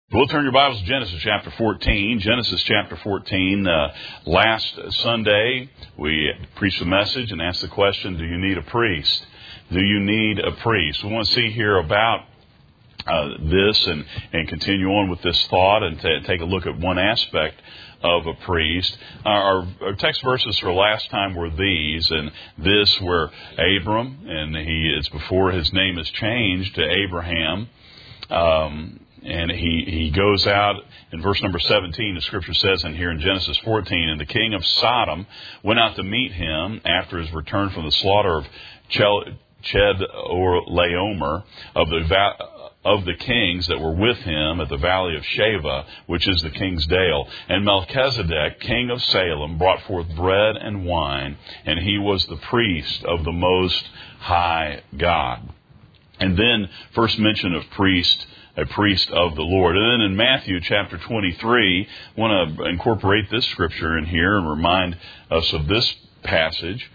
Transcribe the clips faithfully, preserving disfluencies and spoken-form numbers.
We'll turn your Bibles to Genesis chapter fourteen. Genesis chapter fourteen. Uh, last Sunday, we preached a message and asked the question, do you need a priest? Do you need a priest? We want to see here about uh, this and, and continue on with this thought and t- take a look at one aspect of a priest. Our, our text verses for last time were these, and this were Abram, and he is before his name is changed to Abraham. Um, And he, he goes out in verse number seventeen, the scripture says in here in Genesis fourteen, and the king of Sodom went out to meet him after his return from the slaughter of Chedorlaomer of the va- of the kings that were with him at the valley of Sheva, which is the king's dale. And Melchizedek, king of Salem, brought forth bread and wine, and he was the priest of the Most High God. And then first mention of priest, a priest of the Lord. And then in Matthew chapter twenty-three, I want to incorporate this scripture in here and remind us of this passage.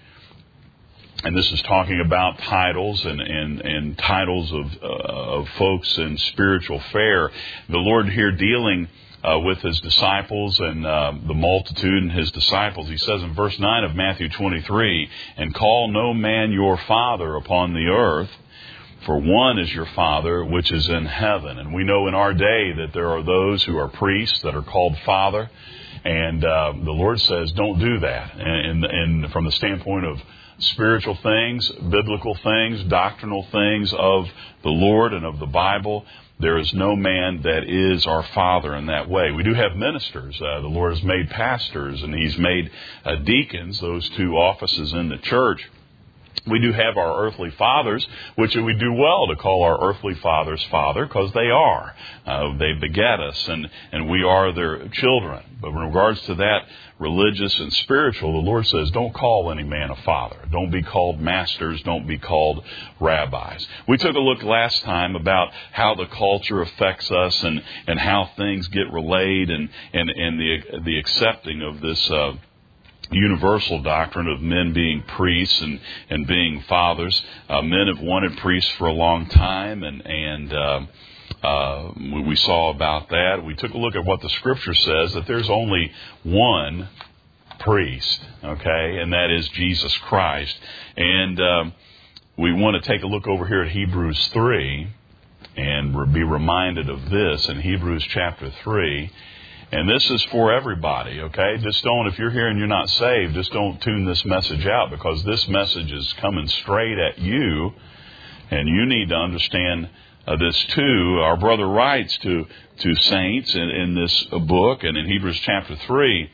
And this is talking about titles and, and, and titles of, uh, of folks in spiritual fare. The Lord here dealing uh, with his disciples and uh, the multitude and his disciples. He says in verse nine of Matthew twenty-three, and call no man your father upon the earth, for one is your Father, which is in heaven. And we know in our day that there are those who are priests that are called Father. And uh, the Lord says, don't do that. And, and from the standpoint of spiritual things, biblical things, doctrinal things of the Lord and of the Bible, there is no man that is our Father in that way. We do have ministers. Uh, the Lord has made pastors and He's made uh, deacons, those two offices in the church. We do have our earthly fathers, which we do well to call our earthly fathers Father, because they are. Uh, they begat us, and, and we are their children. But in regards to that religious and spiritual, the Lord says, don't call any man a father. Don't be called masters. Don't be called rabbis. We took a look last time about how the culture affects us and, and how things get relayed and, and, and the, the accepting of this uh universal doctrine of men being priests and, and being fathers. Uh, men have wanted priests for a long time, and, and uh, uh, we, we saw about that. We took a look at what the Scripture says, that there's only one priest, okay, and that is Jesus Christ. And uh, we want to take a look over here at Hebrews three and be reminded of this in Hebrews chapter three. And this is for everybody, okay? Just don't, if you're here and you're not saved, just don't tune this message out, because this message is coming straight at you, and you need to understand uh, this too. Our brother writes to, to saints in, in this book, and in Hebrews chapter three,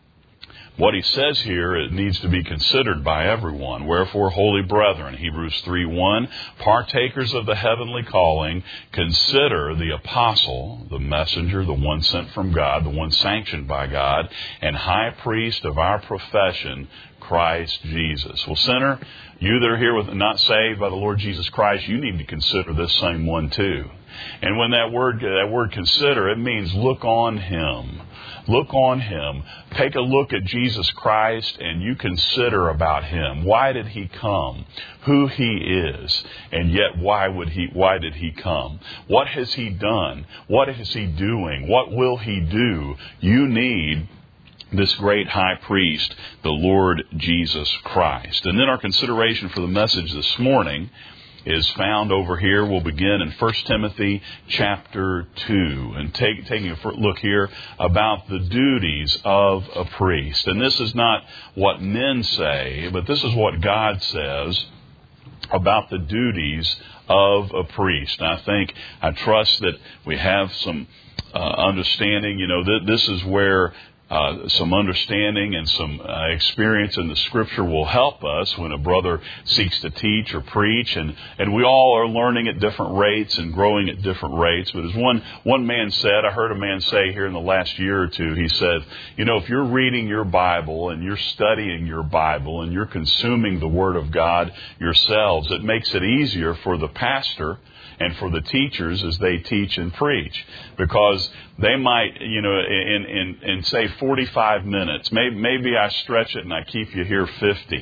what he says here, it needs to be considered by everyone. Wherefore, holy brethren, Hebrews three one, partakers of the heavenly calling, consider the apostle, the messenger, the one sent from God, the one sanctioned by God, and high priest of our profession, Christ Jesus. Well, sinner, you that are here with not saved by the Lord Jesus Christ, you need to consider this same one too. And when that word, that word consider, it means look on Him. Look on Him. Take a look at Jesus Christ and you consider about Him. Why did He come? Who He is. And yet why would He, why did He come? What has He done? What is He doing? What will He do? You need this great high priest, the Lord Jesus Christ. And then our consideration for the message this morning is found over here. We'll begin in First Timothy chapter two and take, taking a look here about the duties of a priest. And this is not what men say, but this is what God says about the duties of a priest. And I think, I trust that we have some uh, understanding. You know, th- this is where Uh, some understanding and some uh, experience in the Scripture will help us when a brother seeks to teach or preach. And, and we all are learning at different rates and growing at different rates. But as one, one man said, I heard a man say here in the last year or two, he said, you know, if you're reading your Bible and you're studying your Bible and you're consuming the Word of God yourselves, it makes it easier for the pastor and for the teachers as they teach and preach, because they might, you know, in, in, in say forty-five minutes, maybe, maybe I stretch it and I keep you here fifty.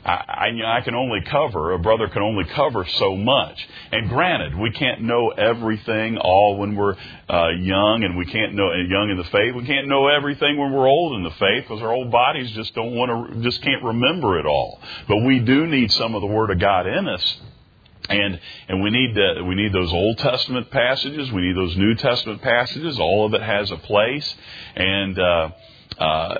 I, I, you know, I can only cover, a brother can only cover so much. And granted, we can't know everything all when we're uh, young, and we can't know young in the faith. We can't know everything when we're old in the faith, because our old bodies just don't want to, just can't remember it all. But we do need some of the Word of God in us. And and we need the, we need those Old Testament passages. We need those New Testament passages. All of it has a place. And uh, uh,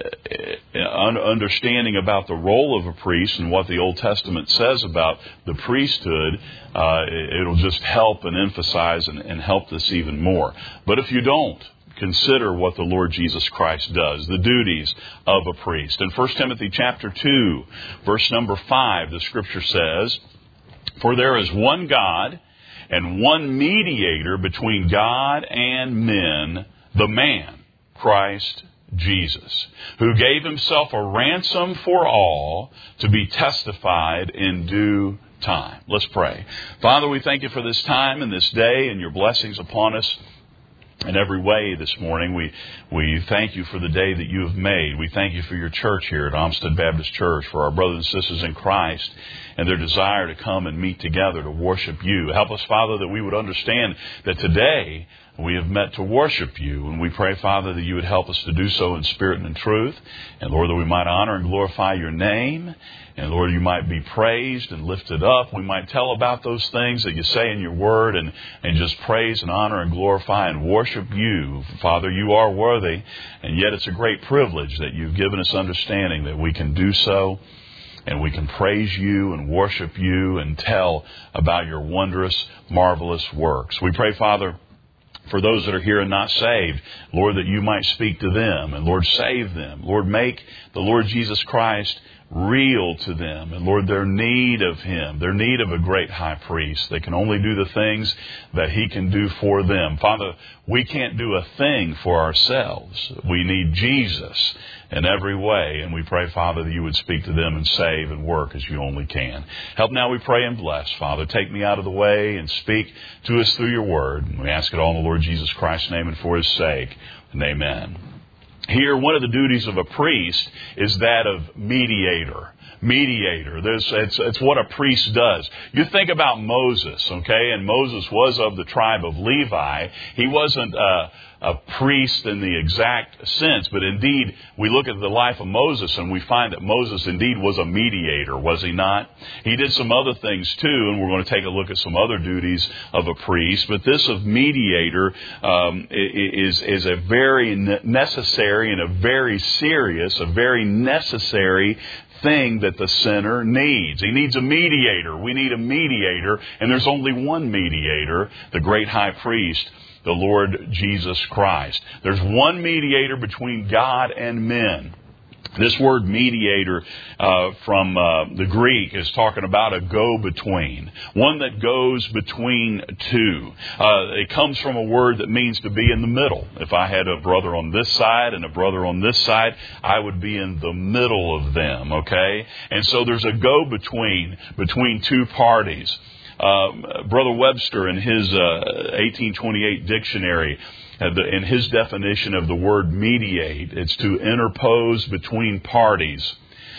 understanding about the role of a priest and what the Old Testament says about the priesthood, uh, it'll just help and emphasize and, and help this even more. But if you don't, consider what the Lord Jesus Christ does, the duties of a priest. In First Timothy chapter two, verse number five, the Scripture says, "For there is one God and one mediator between God and men, the man, Christ Jesus, who gave himself a ransom for all to be testified in due time." Let's pray. Father, we thank you for this time and this day and your blessings upon us in every way this morning. We we thank you for the day that you have made. We thank you for your church here at Olmsted Baptist Church, for our brothers and sisters in Christ and their desire to come and meet together to worship you. Help us, Father, that we would understand that today we have met to worship you. And we pray, Father, that you would help us to do so in spirit and in truth. And Lord, that we might honor and glorify your name. And Lord, you might be praised and lifted up. We might tell about those things that you say in your word and, and just praise and honor and glorify and worship you. Father, you are worthy. And yet it's a great privilege that you've given us understanding that we can do so. And we can praise you and worship you and tell about your wondrous, marvelous works. We pray, Father, for those that are here and not saved, Lord, that you might speak to them. And Lord, save them. Lord, make the Lord Jesus Christ real to them. And Lord, their need of him, their need of a great high priest. They can only do the things that he can do for them. Father, we can't do a thing for ourselves. We need Jesus in every way. And we pray, Father, that you would speak to them and save and work as you only can. Help now, we pray, and bless. Father, take me out of the way and speak to us through your word. And we ask it all in the Lord Jesus Christ's name and for his sake. And amen. Here, one of the duties of a priest is that of mediator. Mediator. There's, it's, it's what a priest does. You think about Moses, okay? And Moses was of the tribe of Levi. He wasn't a, a priest in the exact sense, but indeed, we look at the life of Moses and we find that Moses indeed was a mediator, was he not? He did some other things too, and we're going to take a look at some other duties of a priest. But this of mediator um, is, is a very necessary and a very serious, a very necessary thing that the sinner needs. He needs a mediator. We need a mediator, and there's only one mediator, the great high priest, the Lord Jesus Christ. There's one mediator between God and men. This word mediator uh, from uh, the Greek is talking about a go-between, one that goes between two. Uh, it comes from a word that means to be in the middle. If I had a brother on this side and a brother on this side, I would be in the middle of them, okay? And so there's a go-between between two parties. Um, Brother Webster, in his uh, eighteen twenty-eight dictionary, uh, the, in his definition of the word mediate, it's to interpose between parties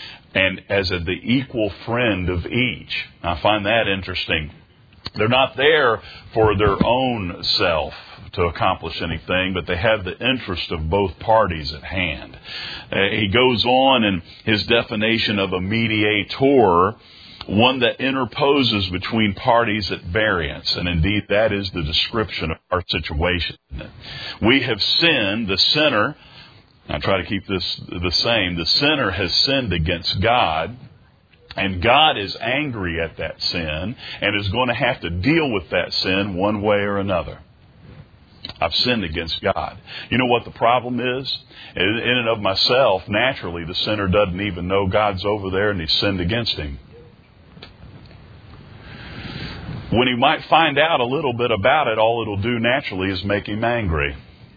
and as a, the equal friend of each. I find that interesting. They're not there for their own self to accomplish anything, but they have the interest of both parties at hand. Uh, he goes on in his definition of a mediator, one that interposes between parties at variance. And indeed, that is the description of our situation. We have sinned, the sinner, I try to keep this the same, the sinner has sinned against God, and God is angry at that sin and is going to have to deal with that sin one way or another. I've sinned against God. You know what the problem is? In and of myself, naturally, the sinner doesn't even know God's over there and he's sinned against him. When he might find out a little bit about it, all it'll do naturally is make him angry.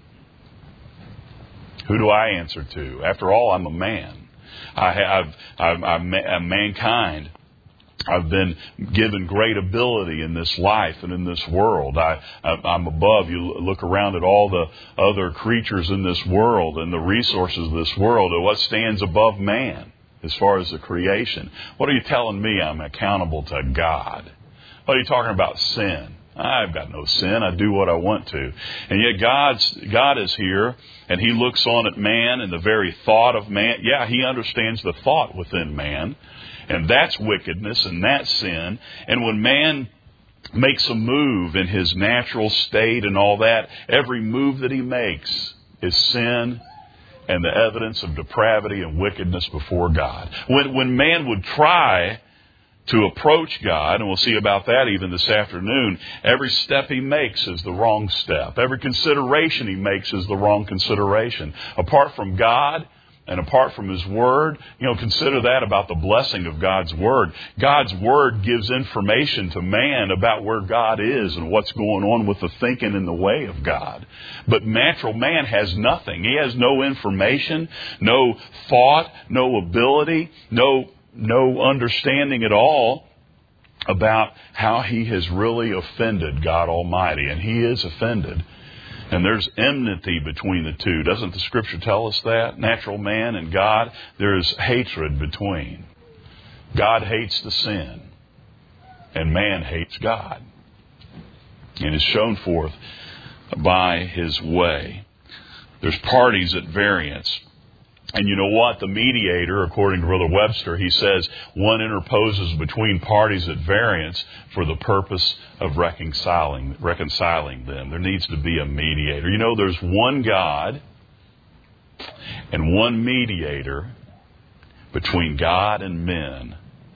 Who do I answer to? After all, I'm a man. I have, I'm, I'm, I'm mankind. I've been given great ability in this life and in this world. I, I'm above. You look around at all the other creatures in this world and the resources of this world, and what stands above man? as far as the creation. What are you telling me? I'm accountable to God. What are you talking about sin? I've got no sin. I do what I want to. And yet God's, God is here, and He looks on at man and the very thought of man. Yeah, He understands the thought within man, and that's wickedness and that's sin. And when man makes a move in his natural state and all that, every move that he makes is sin and the evidence of depravity and wickedness before God. When, when man would try to approach God, and we'll see about that even this afternoon, every step he makes is the wrong step. Every consideration he makes is the wrong consideration. Apart from God and apart from His Word, you know, consider that about the blessing of God's Word. God's Word gives information to man about where God is and what's going on with the thinking and the way of God. But natural man has nothing. He has no information, no thought, no ability, no no understanding at all about how he has really offended God Almighty. And he is offended. And there's enmity between the two. Doesn't the Scripture tell us that? Natural man and God, there is hatred between. God hates the sin, and man hates God. And it's shown forth by His way. There's parties at variance. And you know what? The mediator, according to Brother Webster, he says one interposes between parties at variance for the purpose of reconciling reconciling them. There needs to be a mediator. You know, there's one God and one mediator between God and men.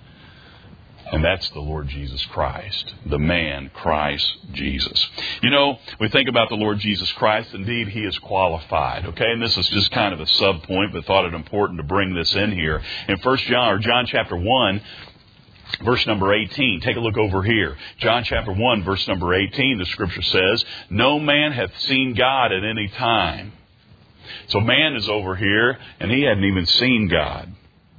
And that's the Lord Jesus Christ, the man, Christ Jesus. You know, we think about the Lord Jesus Christ. Indeed, He is qualified. Okay, and this is just kind of a sub point, but thought it important to bring this in here. In First John, or John chapter one, verse number eighteen. Take a look over here. John chapter one, verse number eighteen. The Scripture says, "No man hath seen God at any time." So man is over here, and he hadn't even seen God.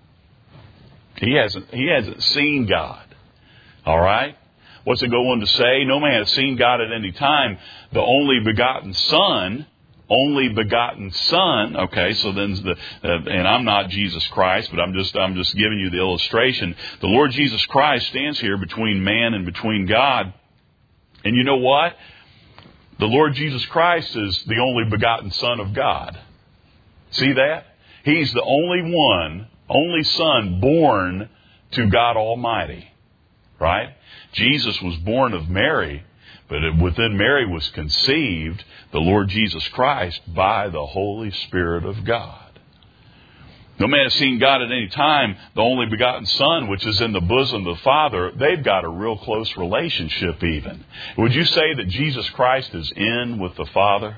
He hasn't, he hasn't seen God. All right? What's it go on to say? No man has seen God at any time. The only begotten Son, only begotten Son. Okay, so then the, uh, and I'm not Jesus Christ, but I'm just, I'm just giving you the illustration. The Lord Jesus Christ stands here between man and between God. And you know what? The Lord Jesus Christ is the only begotten Son of God. See that? He's the only one, only Son born to God Almighty, right? Jesus was born of Mary, but within Mary was conceived the Lord Jesus Christ by the Holy Spirit of God. No man has seen God at any time. The only begotten Son, which is in the bosom of the Father, they've got a real close relationship even. Would you say that Jesus Christ is in with the Father?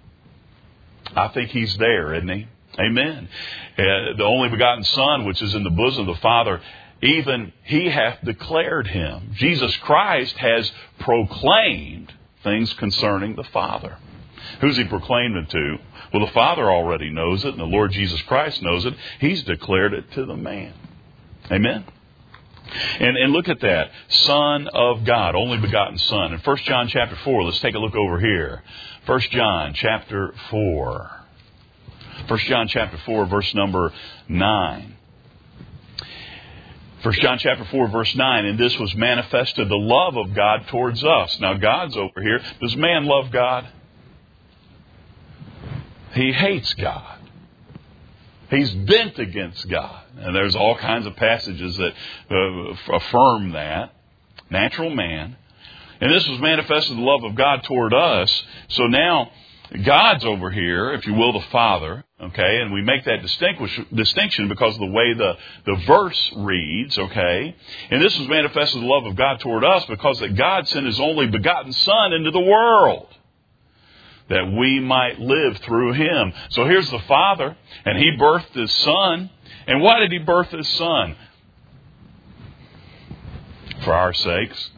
I think He's there, isn't He? Amen. Uh, the only begotten Son, which is in the bosom of the Father, even He hath declared Him. Jesus Christ has proclaimed things concerning the Father. Who's He proclaimed it to? Well, the Father already knows it, and the Lord Jesus Christ knows it. He's declared it to the man. Amen. And, and look at that. Son of God, only begotten Son. In First John chapter four, let's take a look over here. First John chapter four. First John chapter four, verse number nine. First John chapter four, verse nine. And this was manifested the love of God towards us. Now God's over here. Does man love God? He hates God. He's bent against God. And there's all kinds of passages that uh, affirm that. Natural man. And this was manifested the love of God toward us. So now God's over here, if you will, the Father, okay, and we make that distinguish, distinction because of the way the, the verse reads, okay, and this was manifested the love of God toward us because that God sent His only begotten Son into the world that we might live through Him. So here's the Father, and He birthed His Son, and why did He birth His Son? For our sakes.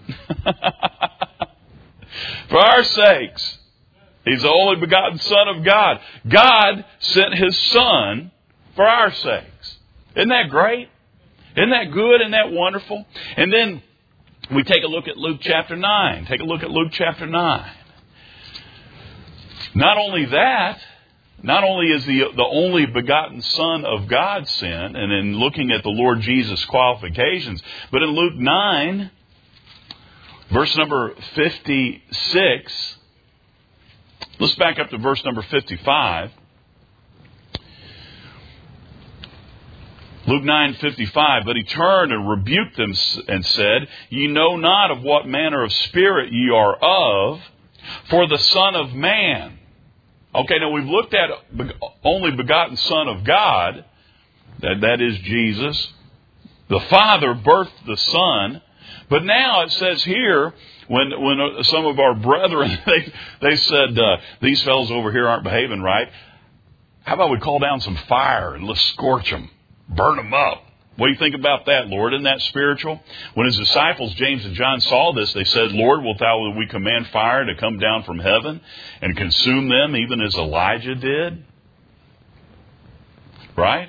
For our sakes. He's the only begotten Son of God. God sent His Son for our sakes. Isn't that great? Isn't that good? Isn't that wonderful? And then we take a look at Luke chapter nine. Take a look at Luke chapter nine. Not only that, not only is the, the only begotten Son of God sin, and in looking at the Lord Jesus' qualifications, but in Luke nine, verse number fifty-six, let's back up to verse number fifty-five. Luke nine fifty-five, but he turned and rebuked them and said, Ye know not of what manner of spirit ye are of, for the Son of Man. Okay, now we've looked at only begotten Son of God, that, that is Jesus. The Father birthed the Son. But now it says here, when when some of our brethren, they, they said, uh, these fellows over here aren't behaving right, how about we call down some fire and let's scorch them, burn them up? What do you think about that, Lord? Isn't that spiritual? When his disciples, James and John, saw this, they said, Lord, wilt thou that we command fire to come down from heaven and consume them, even as Elijah did? Right?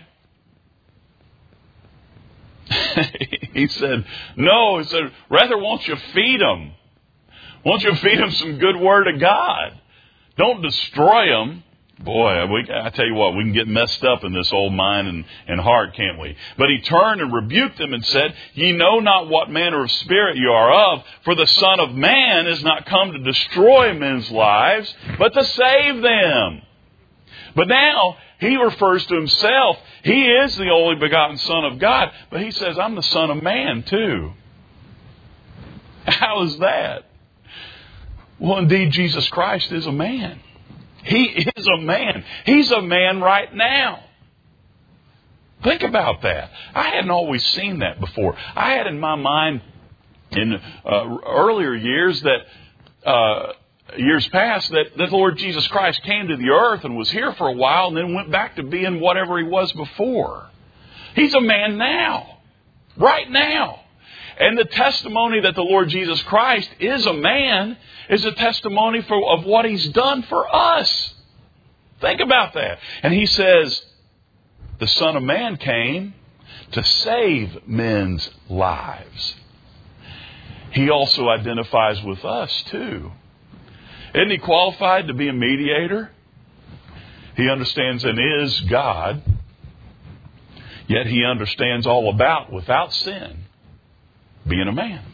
He said, no. He said, rather won't you feed them? Won't you feed them some good word of God? Don't destroy them. Boy, we, I tell you what, we can get messed up in this old mind and, and heart, can't we? But he turned and rebuked them and said, Ye know not what manner of spirit you are of, for the Son of Man is not come to destroy men's lives, but to save them. But now, he refers to himself. He is the only begotten Son of God, but he says, I'm the Son of Man too. How is that? Well, indeed, Jesus Christ is a man. He is a man. He's a man right now. Think about that. I hadn't always seen that before. I had in my mind in uh, earlier years that, uh, years past, that, that the Lord Jesus Christ came to the earth and was here for a while and then went back to being whatever he was before. He's a man now. Right now. And the testimony that the Lord Jesus Christ is a man is a testimony for, of what he's done for us. Think about that. And he says, the Son of Man came to save men's lives. He also identifies with us too. Isn't he qualified to be a mediator? He understands and is God. Yet he understands all about, without sin, being a man.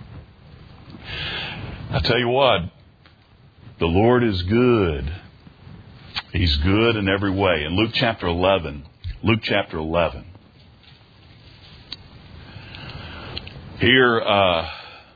I tell you what, the Lord is good. He's good in every way. In Luke chapter eleven, Luke chapter eleven, here, uh,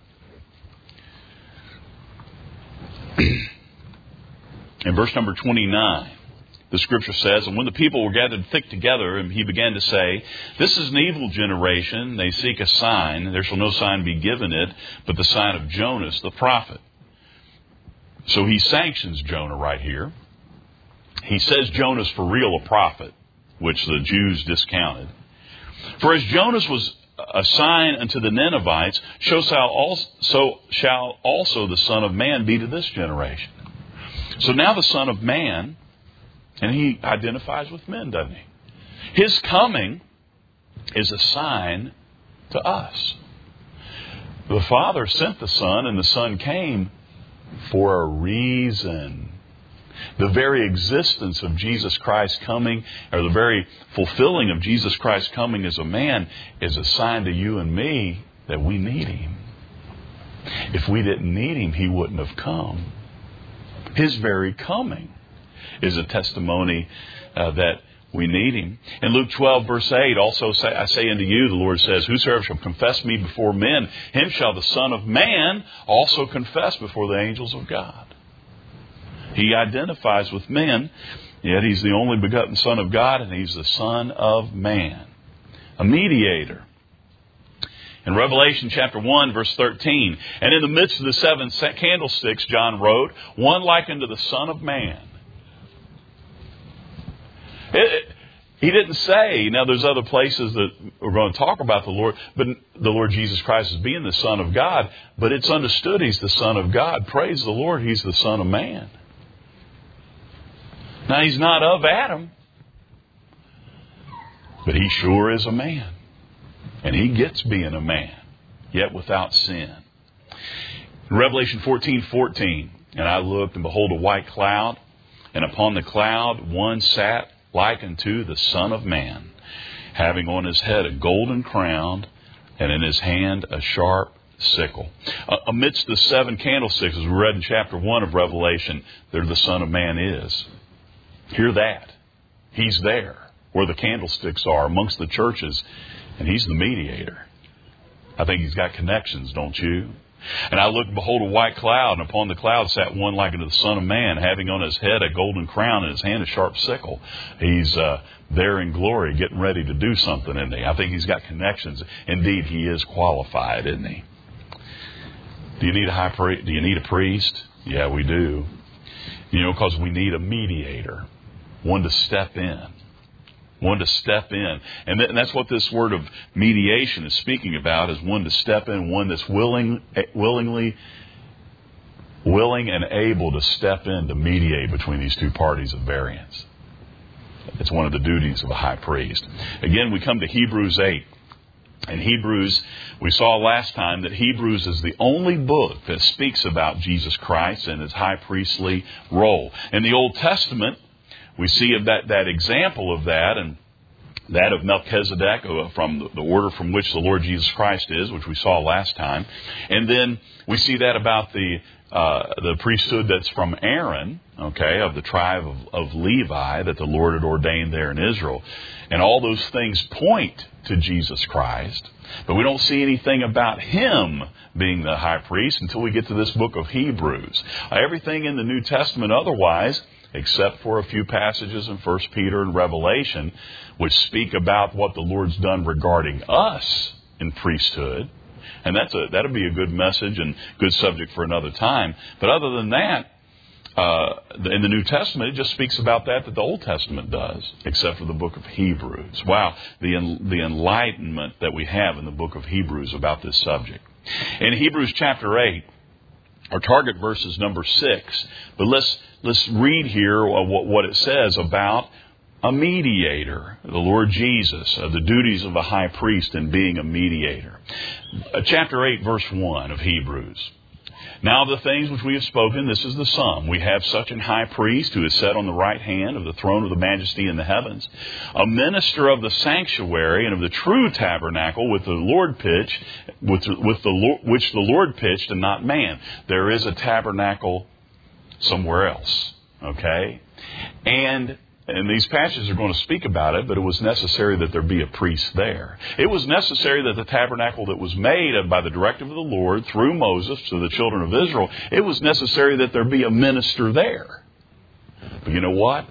in verse number twenty-nine, the scripture says, And when the people were gathered thick together, and he began to say, This is an evil generation. They seek a sign. There shall no sign be given it, but the sign of Jonas the prophet. So he sanctions Jonah right here. He says Jonah's for real a prophet, which the Jews discounted. For as Jonas was a sign unto the Ninevites, so shall also, shall also the Son of Man be to this generation. So now the Son of Man, and he identifies with men, doesn't he? His coming is a sign to us. The Father sent the Son, and the Son came for a reason. The very existence of Jesus Christ coming, or the very fulfilling of Jesus Christ coming as a man, is a sign to you and me that we need him. If we didn't need him, he wouldn't have come. His very coming is a testimony uh, that we need him. In Luke twelve, verse eight, also say, I say unto you, the Lord says, Whosoever shall confess me before men, him shall the Son of Man also confess before the angels of God. He identifies with men, yet he's the only begotten Son of God, and he's the Son of Man, a mediator. In Revelation chapter one, verse thirteen, And in the midst of the seven candlesticks, John wrote, One like unto the Son of Man. It, it, he didn't say, now there's other places that we're going to talk about the Lord, but the Lord Jesus Christ as being the Son of God, but it's understood he's the Son of God. Praise the Lord, he's the Son of Man. Now he's not of Adam, but he sure is a man. And he gets being a man, yet without sin. In Revelation fourteen fourteen, And I looked, and behold, a white cloud, And upon the cloud one sat like unto the Son of Man, having on his head a golden crown, and in his hand a sharp sickle. Uh, amidst the seven candlesticks, as we read in chapter one of Revelation, there the Son of Man is. Hear that. He's there where the candlesticks are amongst the churches, and he's the mediator. I think he's got connections, don't you? And I looked, behold, a white cloud, and upon the cloud sat one like unto the Son of Man, having on his head a golden crown, and his hand a sharp sickle. He's uh, there in glory, getting ready to do something, isn't he? I think he's got connections. Indeed, he is qualified, isn't he? Do you need a high priest? Do you need a priest? Yeah, we do. You know, because we need a mediator, one to step in. One to step in. And, th- and that's what this word of mediation is speaking about, is one to step in, one that's willing, willingly, willing and able to step in to mediate between these two parties of variance. It's one of the duties of a high priest. Again, we come to Hebrews eight. In Hebrews, we saw last time that Hebrews is the only book that speaks about Jesus Christ and his high priestly role. In the Old Testament, we see that, that example of that, and that of Melchizedek, from the order from which the Lord Jesus Christ is, which we saw last time. And then we see that about the uh, the priesthood that's from Aaron, okay, of the tribe of, of Levi, that the Lord had ordained there in Israel. And all those things point to Jesus Christ. But we don't see anything about him being the high priest until we get to this book of Hebrews. Everything in the New Testament otherwise, except for a few passages in First Peter and Revelation, which speak about what the Lord's done regarding us in priesthood. And that's a, that'll be a good message and good subject for another time. But other than that, uh, in the New Testament, it just speaks about that that the Old Testament does, except for the book of Hebrews. Wow, the, the enlightenment that we have in the book of Hebrews about this subject. In Hebrews chapter eight, our target verse is number six. But let's let's read here what, what it says about a mediator, the Lord Jesus, uh, the duties of a high priest in being a mediator. Uh, chapter eight, verse one of Hebrews. Now the things which we have spoken, this is the sum. We have such an high priest who is set on the right hand of the throne of the majesty in the heavens, a minister of the sanctuary and of the true tabernacle, with the Lord pitched, with, with the Lord, which the Lord pitched and not man. There is a tabernacle somewhere else, okay? And And these passages are going to speak about it, but it was necessary that there be a priest there. It was necessary that the tabernacle that was made by the directive of the Lord through Moses to the children of Israel, it was necessary that there be a minister there. But you know what?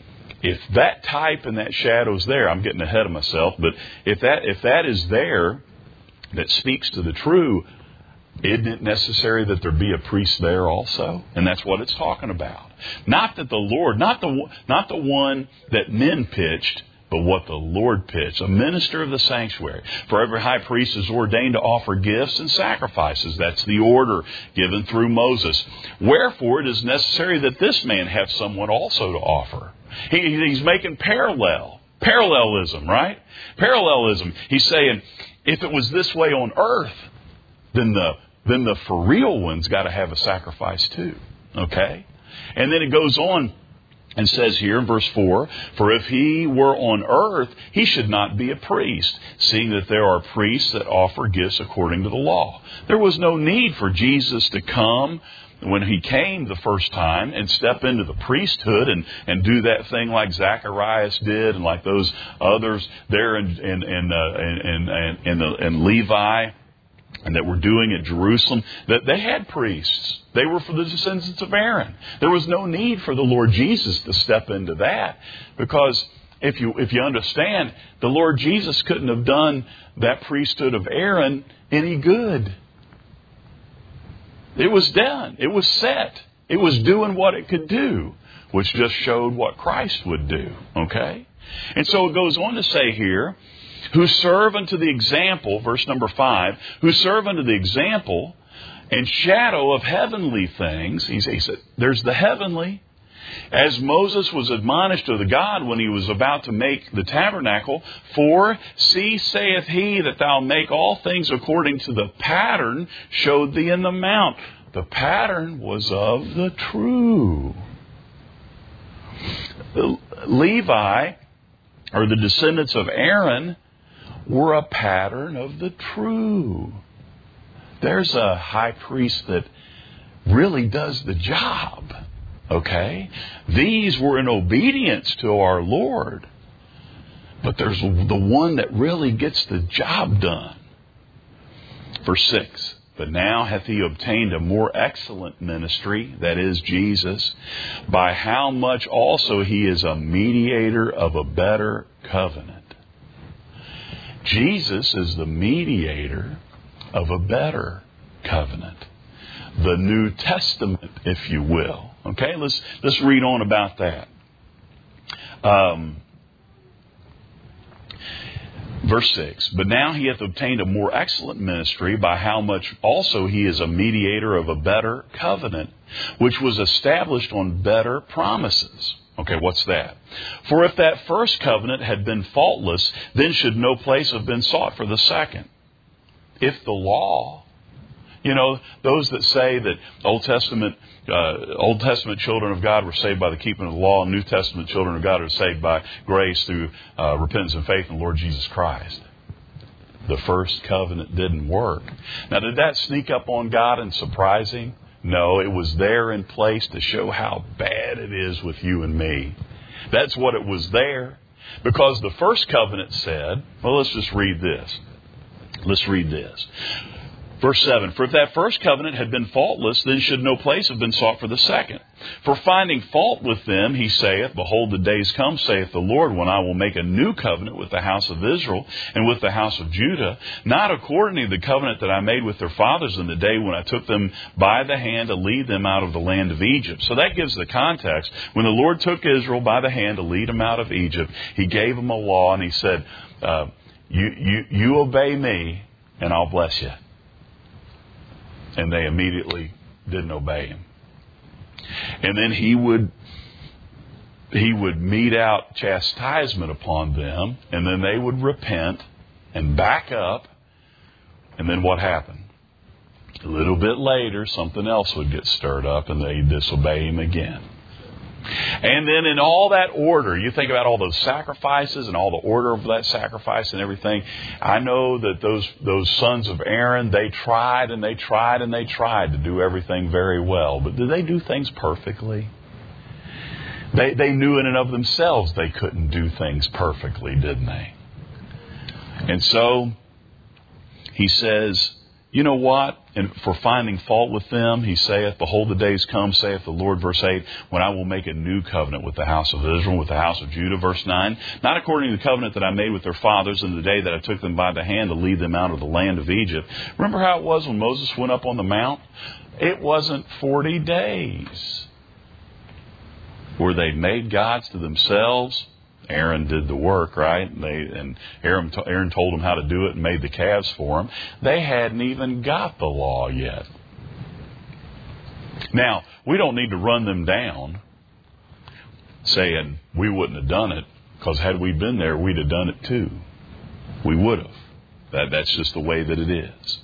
If that type and that shadow is there, I'm getting ahead of myself, but if that if that is there that speaks to the true, isn't it necessary that there be a priest there also? And that's what it's talking about. Not that the Lord, not the not the one that men pitched, but what the Lord pitched. A minister of the sanctuary. For every high priest is ordained to offer gifts and sacrifices. That's the order given through Moses. Wherefore it is necessary that this man have someone also to offer. He, he's making parallel. Parallelism, right? Parallelism. He's saying, if it was this way on earth, then the then the for real one's got to have a sacrifice too. Okay? And then it goes on and says here in verse four, for if he were on earth, he should not be a priest, seeing that there are priests that offer gifts according to the law. There was no need for Jesus to come when he came the first time and step into the priesthood and, and do that thing like Zacharias did and like those others there in, in, in, uh, in, in, in, the, in Levi, and that were doing at Jerusalem, that they had priests. They were for the descendants of Aaron. There was no need for the Lord Jesus to step into that, because if you if you understand, the Lord Jesus couldn't have done that priesthood of Aaron any good. It was done. It was set. It was doing what it could do, which just showed what Christ would do. Okay? And so it goes on to say here, who serve unto the example, verse number five, who serve unto the example and shadow of heavenly things. He said, there's the heavenly. As Moses was admonished of the God when he was about to make the tabernacle, for see, saith he, that thou make all things according to the pattern showed thee in the mount. The pattern was of the true. Levi, or the descendants of Aaron, were a pattern of the true. There's a high priest that really does the job. Okay? These were in obedience to our Lord. But there's the one that really gets the job done. Verse six. But now hath he obtained a more excellent ministry, that is Jesus, by how much also he is a mediator of a better covenant. Jesus is the mediator of a better covenant. The New Testament, if you will. Okay, let's let's read on about that. Um, verse six. But now he hath obtained a more excellent ministry, by how much also he is a mediator of a better covenant, which was established on better promises. Okay, what's that? For if that first covenant had been faultless, then should no place have been sought for the second. If the law, you know, those that say that Old Testament uh, Old Testament children of God were saved by the keeping of the law, and New Testament children of God are saved by grace through uh, repentance and faith in the Lord Jesus Christ. The first covenant didn't work. Now, did that sneak up on God and surprise Him? No, it was there in place to show how bad it is with you and me. That's what it was there. Because the first covenant said, well, let's just read this. Let's read this. Verse seven, for if that first covenant had been faultless, then should no place have been sought for the second. For finding fault with them, he saith, behold, the days come, saith the Lord, when I will make a new covenant with the house of Israel and with the house of Judah, not according to the covenant that I made with their fathers in the day when I took them by the hand to lead them out of the land of Egypt. So that gives the context. When the Lord took Israel by the hand to lead them out of Egypt, He gave them a law, and He said, uh, you, you, you obey me, and I'll bless you. And they immediately didn't obey Him. And then He would He would mete out chastisement upon them, and then they would repent and back up. And then what happened? A little bit later, something else would get stirred up, and they'd disobey Him again. And then in all that order, you think about all those sacrifices and all the order of that sacrifice and everything. I know that those those sons of Aaron, they tried and they tried and they tried to do everything very well. But did they do things perfectly? They, they knew in and of themselves they couldn't do things perfectly, didn't they? And so He says, you know what? And for finding fault with them, He saith, behold, the days come, saith the Lord, verse eight, when I will make a new covenant with the house of Israel, with the house of Judah, verse nine, not according to the covenant that I made with their fathers in the day that I took them by the hand to lead them out of the land of Egypt. Remember how it was when Moses went up on the mount? It wasn't forty days where they made gods to themselves. Aaron did the work, right? And, they, and Aaron, Aaron told them how to do it and made the calves for them. They hadn't even got the law yet. Now, we don't need to run them down saying we wouldn't have done it, because had we been there, we'd have done it too. We would have. That, that's just the way that it is.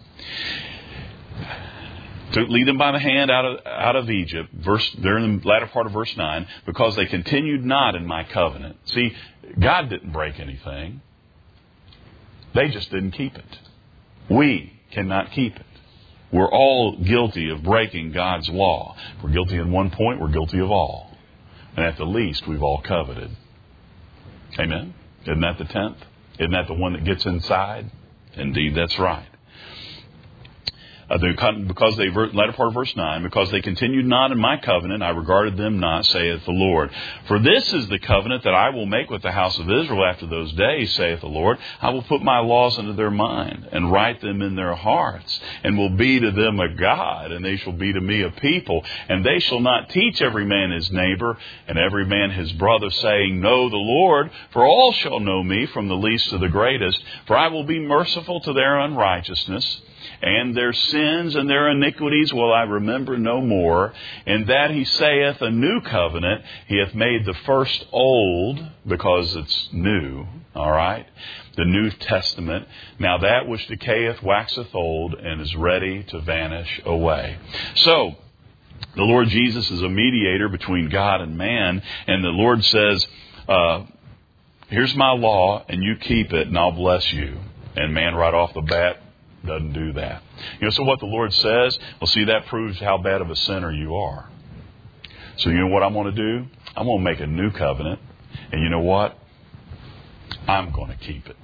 To lead them by the hand out of out of Egypt, verse there in the latter part of verse nine, because they continued not in my covenant. See, God didn't break anything. They just didn't keep it. We cannot keep it. We're all guilty of breaking God's law. If we're guilty in one point, we're guilty of all. And at the least, we've all coveted. Amen? Isn't that the tenth? Isn't that the one that gets inside? Indeed, that's right. Uh, because they, latter part of verse nine, because they continued not in my covenant, I regarded them not, saith the Lord. For this is the covenant that I will make with the house of Israel after those days, saith the Lord. I will put my laws into their mind, and write them in their hearts, and will be to them a God, and they shall be to me a people. And they shall not teach every man his neighbor, and every man his brother, saying, Know the Lord, for all shall know me, from the least to the greatest. For I will be merciful to their unrighteousness, and their sins and their iniquities will I remember no more. And that He saith a new covenant, He hath made the first old, because it's new. All right? The New Testament. Now that which decayeth waxeth old, and is ready to vanish away. So, The Lord Jesus is a mediator between God and man. And the Lord says, uh, here's my law, and you keep it, and I'll bless you. And man right off the bat doesn't do that. You know, so what the Lord says, well, see, that proves how bad of a sinner you are. So you know what I'm going to do? I'm going to make a new covenant. And you know what? I'm going to keep it.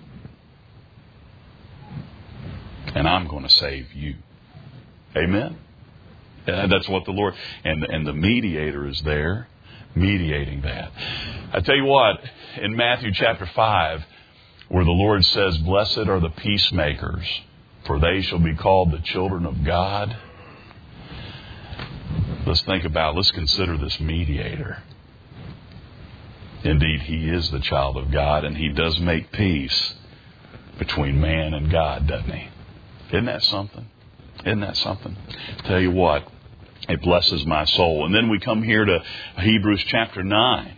And I'm going to save you. Amen? And that's what the Lord, and, and the mediator is there, mediating that. I tell you what, in Matthew chapter five, where the Lord says, blessed are the peacemakers, for they shall be called the children of God. Let's think about, let's consider this mediator. Indeed, he is the child of God, and he does make peace between man and God, doesn't he? Isn't that something? Isn't that something? Tell you what, it blesses my soul. And then we come here to Hebrews chapter nine.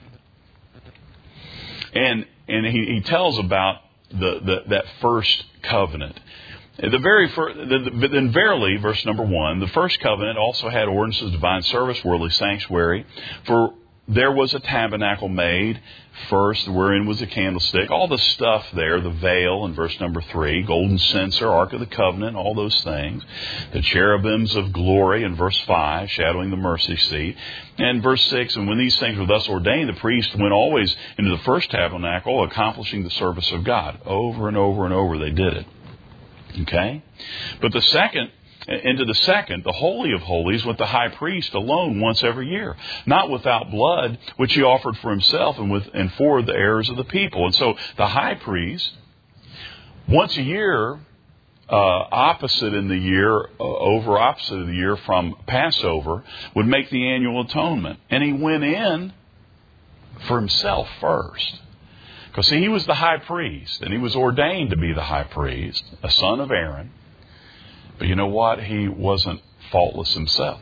And and he, he tells about the, the that first covenant. The very first, the, then verily, verse number one, the first covenant also had ordinances, divine service, worldly sanctuary. For there was a tabernacle made first, wherein was a candlestick, all the stuff there, the veil in verse number three, golden censer, ark of the covenant, all those things. The cherubims of glory in verse five, shadowing the mercy seat. And verse six, and when these things were thus ordained, the priest went always into the first tabernacle, accomplishing the service of God. Over and over and over they did it. Okay? But the second, into the second, the Holy of Holies, with the high priest alone once every year, not without blood, which he offered for himself and with and for the errors of the people. And so the high priest, once a year, uh, opposite in the year, uh, over opposite of the year from Passover, would make the annual atonement. And he went in for himself first. Because see, he was the high priest, and he was ordained to be the high priest, a son of Aaron. But you know what? He wasn't faultless himself.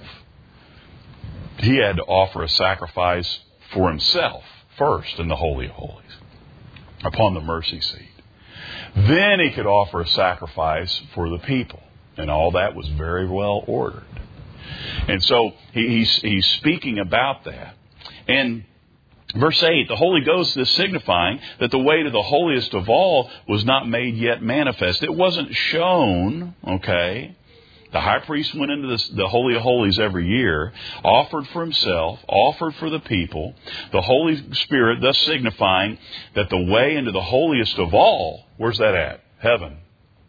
He had to offer a sacrifice for himself first in the Holy of Holies, upon the mercy seat. Then he could offer a sacrifice for the people. And all that was very well ordered. And so he, he's, he's speaking about that. And verse eight, the Holy Ghost is signifying that the way to the holiest of all was not made yet manifest. It wasn't shown, okay. The high priest went into this, the Holy of Holies every year, offered for himself, offered for the people. The Holy Spirit thus signifying that the way into the holiest of all, where's that at? Heaven.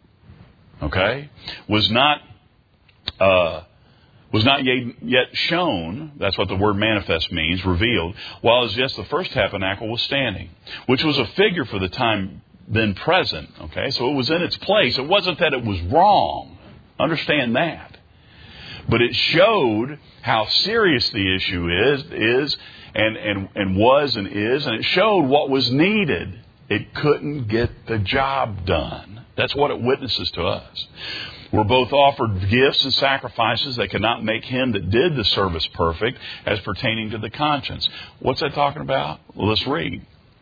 Okay? Was not... Uh, was not yet shown, that's what the word manifest means, revealed, while as yet the first tabernacle was standing, which was a figure for the time then present. Okay, so it was in its place. It wasn't that it was wrong. Understand that. But it showed how serious the issue is, is and, and, and was and is, and it showed what was needed. It couldn't get the job done. That's what it witnesses to us. Were both offered gifts and sacrifices that could not make him that did the service perfect as pertaining to the conscience. What's that talking about? Well, let's read.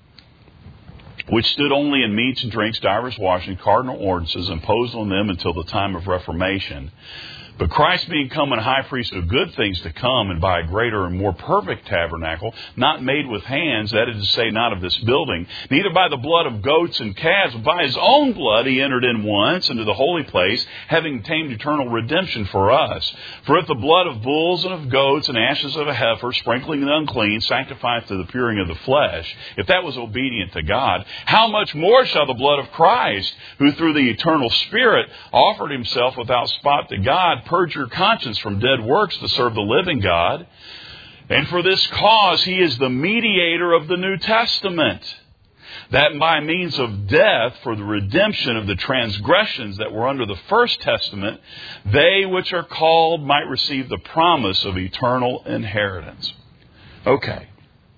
Which stood only in meats and drinks, divers washing, cardinal ordinances imposed on them until the time of Reformation. But Christ being come a high priest of good things to come, and by a greater and more perfect tabernacle, not made with hands, that is to say, not of this building, neither by the blood of goats and calves, but by his own blood he entered in once into the holy place, having obtained eternal redemption for us. For if the blood of bulls and of goats and ashes of a heifer, sprinkling the unclean, sanctifieth to the puring of the flesh, if that was obedient to God, how much more shall the blood of Christ, who through the eternal Spirit offered himself without spot to God, purge your conscience from dead works to serve the living God. And for this cause he is the mediator of the New Testament, that by means of death for the redemption of the transgressions that were under the first testament, they which are called might receive the promise of eternal inheritance. Okay.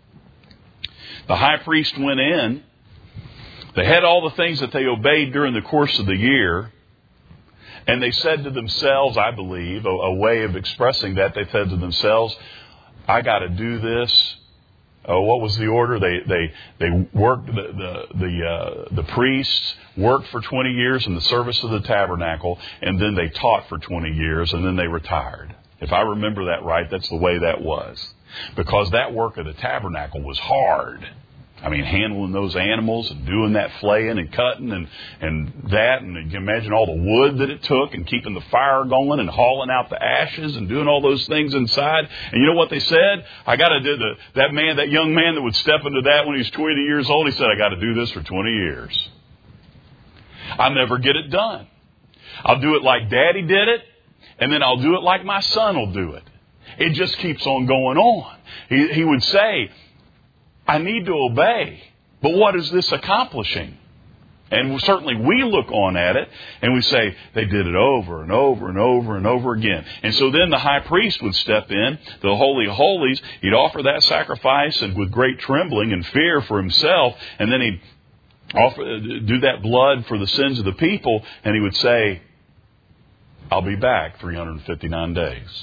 The high priest went in. They had all the things that they obeyed during the course of the year. And they said to themselves, I believe, a, a way of expressing that, they said to themselves, I got to do this. Oh, what was the order? They they they worked, the the the, uh, the priests worked for twenty years in the service of the tabernacle, and then they taught for twenty years, and then they retired. If I remember that right, that's the way that was. Because that work of the tabernacle was hard. I mean, handling those animals and doing that flaying and cutting and, and that. And you can imagine all the wood that it took and keeping the fire going and hauling out the ashes and doing all those things inside. And you know what they said? I got to do the, that man, that young man that would step into that when he was twenty years old, he said, I got to do this for twenty years. I'll never get it done. I'll do it like Daddy did it, and then I'll do it like my son will do it. It just keeps on going on. He, he would say, I need to obey, but what is this accomplishing? And certainly we look on at it and we say, they did it over and over and over and over again. And so then the high priest would step in, the Holy of Holies, he'd offer that sacrifice and with great trembling and fear for himself, and then he'd offer, do that blood for the sins of the people, and he would say, I'll be back three hundred fifty-nine days.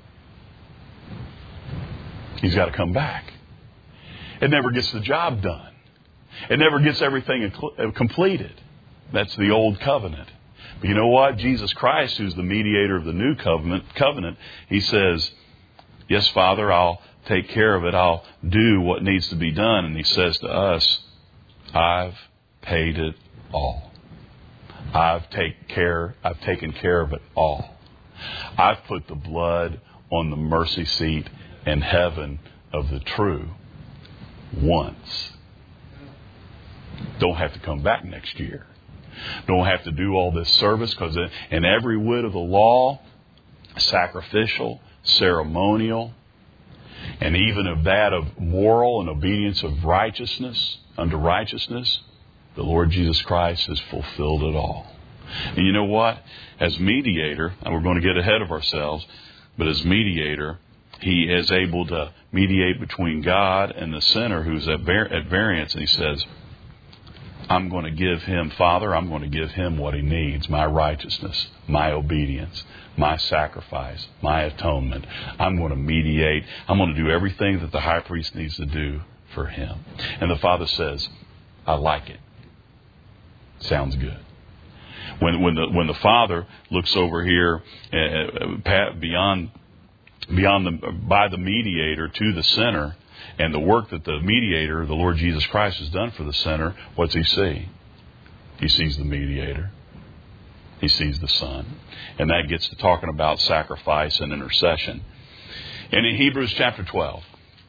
He's got to come back. It never gets the job done. It never gets everything completed. That's the old covenant. But you know what? Jesus Christ, who's the mediator of the new covenant, covenant, he says, yes, Father, I'll take care of it. I'll do what needs to be done. And he says to us, I've paid it all. I've take care, I've taken care of it all. I've put the blood on the mercy seat in heaven of the true once. Don't have to come back next year. Don't have to do all this service, because in every whit of the law, sacrificial, ceremonial, and even of that of moral and obedience of righteousness, unto righteousness, the Lord Jesus Christ has fulfilled it all. And you know what? As mediator, and we're going to get ahead of ourselves, but as mediator, he is able to mediate between God and the sinner who's at, var- at variance. And he says, I'm going to give him, Father, I'm going to give him what he needs, my righteousness, my obedience, my sacrifice, my atonement. I'm going to mediate. I'm going to do everything that the high priest needs to do for him. And the Father says, I like it. Sounds good. When, when, the, when the Father looks over here uh, beyond, beyond the, by the mediator to the sinner, and the work that the mediator, the Lord Jesus Christ, has done for the sinner, what's he see? He sees the mediator. He sees the Son. And that gets to talking about sacrifice and intercession. And in Hebrews chapter twelve,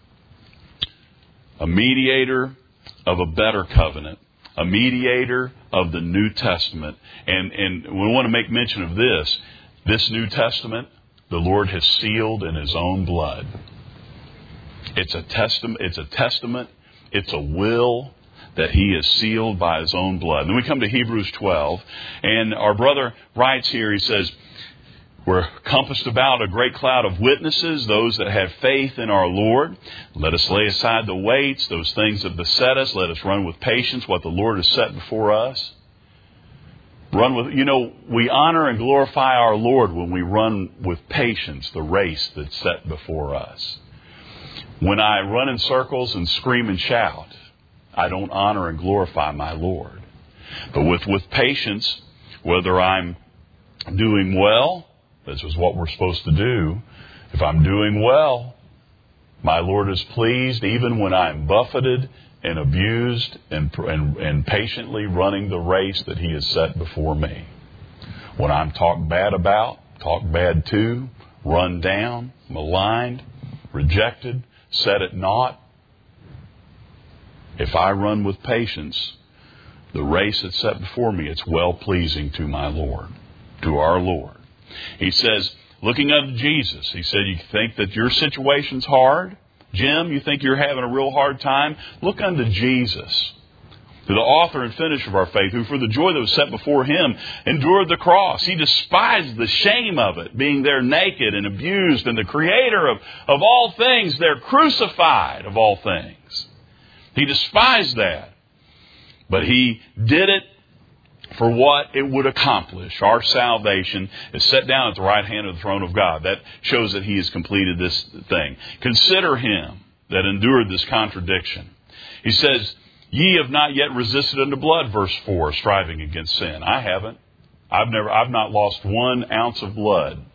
a mediator of a better covenant, a mediator of the New Testament. And, and we want to make mention of this. This New Testament, the Lord has sealed in his own blood. It's a testament, it's a testament, it's a will that he has sealed by his own blood. And then we come to Hebrews twelve, and our brother writes here, he says, we're compassed about a great cloud of witnesses, those that have faith in our Lord. Let us lay aside the weights, those things that beset us. Let us run with patience what the Lord has set before us. Run with, you know, we honor and glorify our Lord when we run with patience the race that's set before us. When I run in circles and scream and shout, I don't honor and glorify my Lord. But with, with patience, whether I'm doing well, this is what we're supposed to do. If I'm doing well, my Lord is pleased even when I'm buffeted and abused and, and, and patiently running the race that he has set before me. When I'm talked bad about, talked bad to, run down, maligned, rejected, set at naught, if I run with patience the race that's set before me, it's well-pleasing to my Lord, to our Lord. He says, looking unto Jesus, he said, you think that your situation's hard? Jim, you think you're having a real hard time? Look unto Jesus, to the author and finisher of our faith, who for the joy that was set before him endured the cross. He despised the shame of it, being there naked and abused, and the creator of, of all things, there crucified of all things. He despised that. But he did it for what it would accomplish. Our salvation is set down at the right hand of the throne of God. That shows that he has completed this thing. Consider him that endured this contradiction. He says, ye have not yet resisted unto blood, verse four, striving against sin. I haven't. I've never, I've not lost one ounce of blood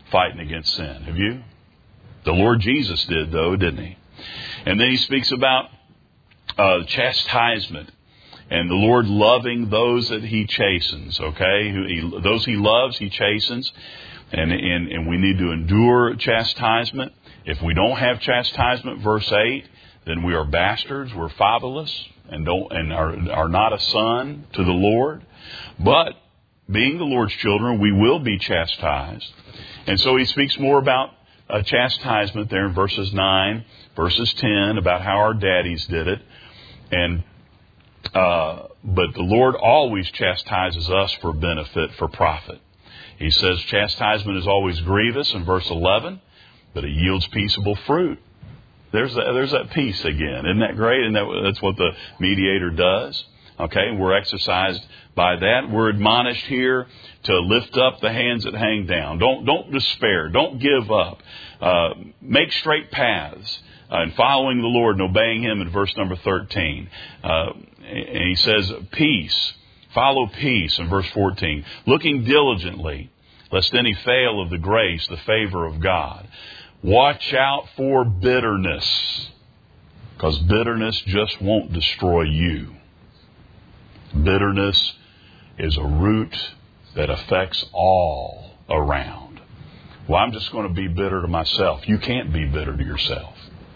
fighting against sin. Have you? The Lord Jesus did, though, didn't he? And then he speaks about uh, chastisement. And the Lord loving those that he chastens, okay? Who he, those he loves, he chastens. And, and, and we need to endure chastisement. If we don't have chastisement, verse eight, then we are bastards, we're fatherless, and don't and are, are not a son to the Lord. But being the Lord's children, we will be chastised. And so he speaks more about uh, chastisement there in verses nine, verses ten, about how our daddies did it. And uh, but the Lord always chastises us for benefit, for profit. He says chastisement is always grievous in verse eleven, but it yields peaceable fruit. There's that, there's that peace again. Isn't that great? And that, that's what the mediator does. Okay, we're exercised by that. We're admonished here to lift up the hands that hang down. Don't don't despair. Don't give up. Uh, make straight paths. Uh, and following the Lord and obeying Him in verse number thirteen. Uh, and he says, peace. Follow peace in verse fourteen. Looking diligently, lest any fail of the grace, the favor of God. Watch out for bitterness, because bitterness just won't destroy you. Bitterness is a root that affects all around. Well, I'm just going to be bitter to myself. You can't be bitter to yourself.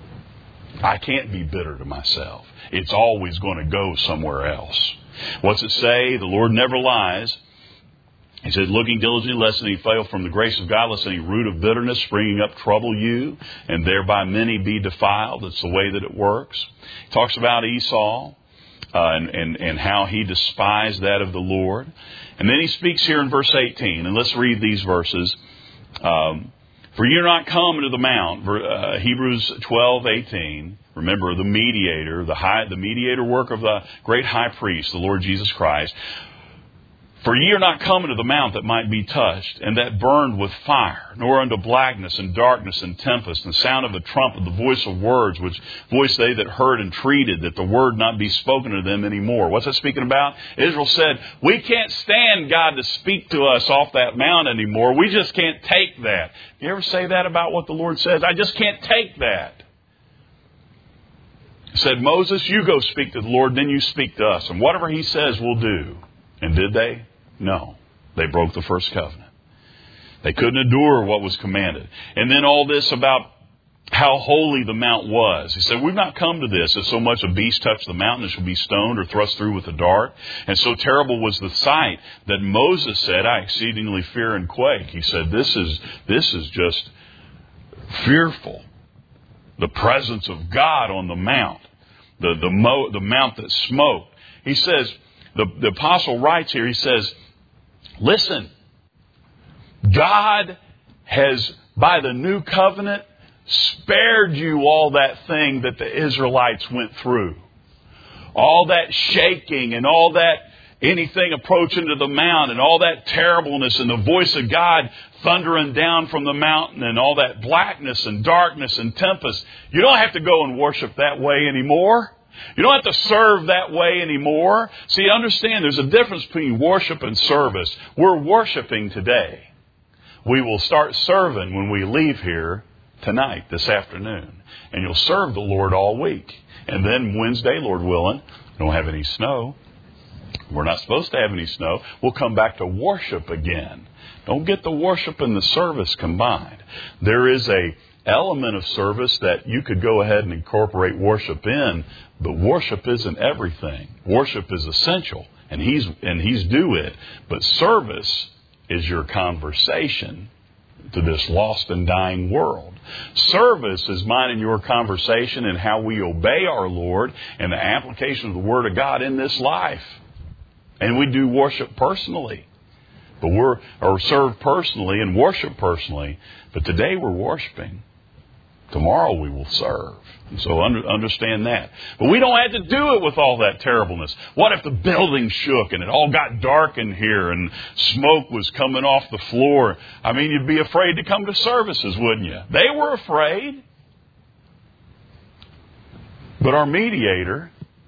I can't be bitter to myself. It's always going to go somewhere else. What's it say? The Lord never lies. He said, looking diligently lest any fail from the grace of God, lest any root of bitterness springing up trouble you, and thereby many be defiled. It's the way that it works. He talks about Esau uh, and, and, and how he despised that of the Lord. And then he speaks here in verse eighteen, and let's read these verses. Um, For you're not come into the mount, uh, Hebrews twelve eighteen. Remember the mediator, the high, the mediator work of the great high priest, the Lord Jesus Christ. For ye are not come into the mount that might be touched, and that burned with fire, nor unto blackness and darkness and tempest, and the sound of a trumpet, the voice of words, which voice they that heard entreated, that the word not be spoken to them any more. What's that speaking about? Israel said, we can't stand God to speak to us off that mount anymore. We just can't take that. You ever say that about what the Lord says? I just can't take that. He said, Moses, you go speak to the Lord, then you speak to us, and whatever He says, we'll do. And did they? No. They broke the first covenant. They couldn't endure what was commanded. And then all this about how holy the mount was. He said, we've not come to this, that so much a beast touch the mountain, it shall be stoned or thrust through with a dart. And so terrible was the sight that Moses said, I exceedingly fear and quake. He said, this is, this is just fearful. The presence of God on the mount. The, the, mo, the mount that smoked. He says, the, the apostle writes here, he says, listen, God has, by the new covenant, spared you all that thing that the Israelites went through. All that shaking and all that anything approaching to the mount and all that terribleness and the voice of God thundering down from the mountain and all that blackness and darkness and tempest. You don't have to go and worship that way anymore. You don't have to serve that way anymore. See, understand there's a difference between worship and service. We're worshiping today. We will start serving when we leave here tonight, this afternoon. And you'll serve the Lord all week. And then Wednesday, Lord willing, we don't have any snow. We're not supposed to have any snow. We'll come back to worship again. Don't get the worship and the service combined. There is a element of service that you could go ahead and incorporate worship in, but worship isn't everything. Worship is essential, and he's and he's due it. But service is your conversation to this lost and dying world. Service is mine and your conversation and how we obey our Lord and the application of the Word of God in this life. And we do worship personally. But we're or serve personally and worship personally. But today we're worshiping. Tomorrow we will serve. And so under, understand that. But we don't have to do it with all that terribleness. What if the building shook and it all got dark in here and smoke was coming off the floor? I mean, you'd be afraid to come to services, wouldn't you? They were afraid. But our mediator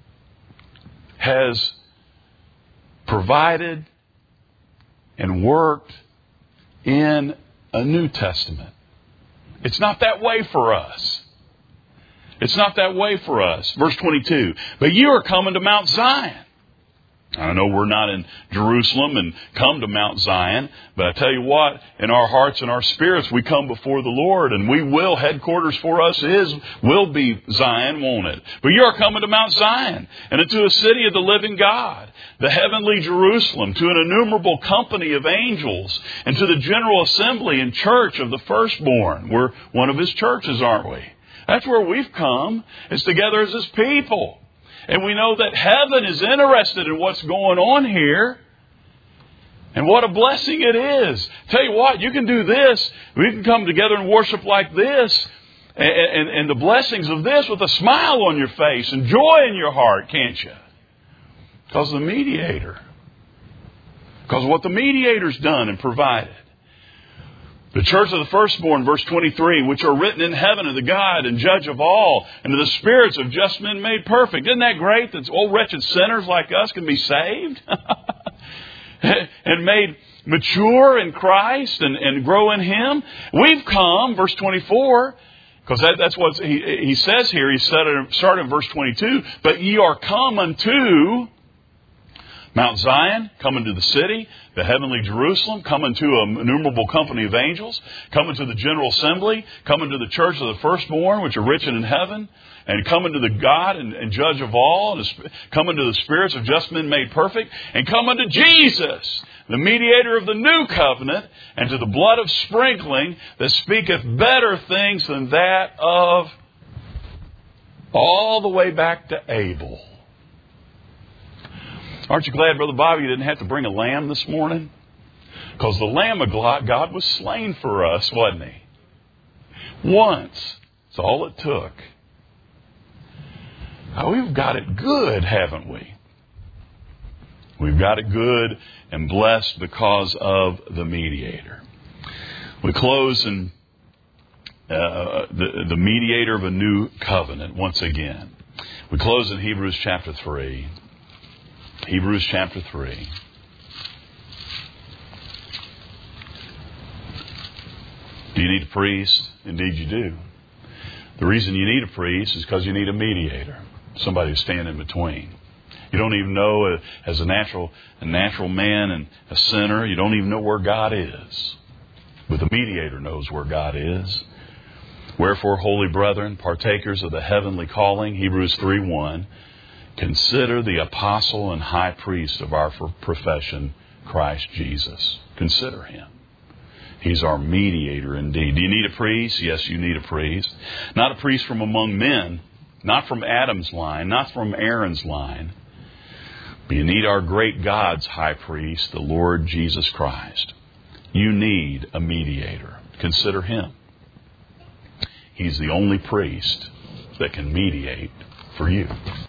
has provided and worked in a New Testament. It's not that way for us. It's not that way for us. Verse twenty-two, but you are coming to Mount Zion. I know we're not in Jerusalem and come to Mount Zion, but I tell you what, in our hearts and our spirits, we come before the Lord, and we will, headquarters for us is, will be Zion, won't it? But you are coming to Mount Zion, and into a city of the living God, the heavenly Jerusalem, to an innumerable company of angels, and to the general assembly and church of the firstborn. We're one of His churches, aren't we? That's where we've come, is together as His people. And we know that heaven is interested in what's going on here. And what a blessing it is. Tell you what, you can do this. We can come together and worship like this. And, and, and the blessings of this with a smile on your face and joy in your heart, can't you? Because of the mediator. Because of what the mediator's done and provided. The church of the firstborn, verse twenty-three, which are written in heaven of the God and judge of all, and to the spirits of just men made perfect. Isn't that great that old wretched sinners like us can be saved? And made mature in Christ and, and grow in Him. We've come, verse twenty-four, because that, that's what he, he says here. He said it, started in verse twenty-two, but ye are come unto Mount Zion, coming to the city, the heavenly Jerusalem, coming to an innumerable company of angels, coming to the general assembly, coming to the church of the firstborn, which are rich in heaven, and coming to the God and, and judge of all, and coming to the spirits of just men made perfect, and coming to Jesus, the mediator of the new covenant, and to the blood of sprinkling that speaketh better things than that of all the way back to Abel. Aren't you glad, Brother Bobby, you didn't have to bring a lamb this morning? Because the Lamb of God was slain for us, wasn't He? Once. That's all it took. Now, we've got it good, haven't we? We've got it good and blessed because of the mediator. We close in uh, the, the mediator of a new covenant once again. We close in Hebrews chapter three. Hebrews chapter three. Do you need a priest? Indeed you do. The reason you need a priest is because you need a mediator. Somebody to stand in between. You don't even know, uh, as a natural, a natural man and a sinner, you don't even know where God is. But the mediator knows where God is. Wherefore, holy brethren, partakers of the heavenly calling, Hebrews three one, consider the apostle and high priest of our profession, Christ Jesus. Consider Him. He's our mediator indeed. Do you need a priest? Yes, you need a priest. Not a priest from among men. Not from Adam's line. Not from Aaron's line. But you need our great God's high priest, the Lord Jesus Christ. You need a mediator. Consider Him. He's the only priest that can mediate for you.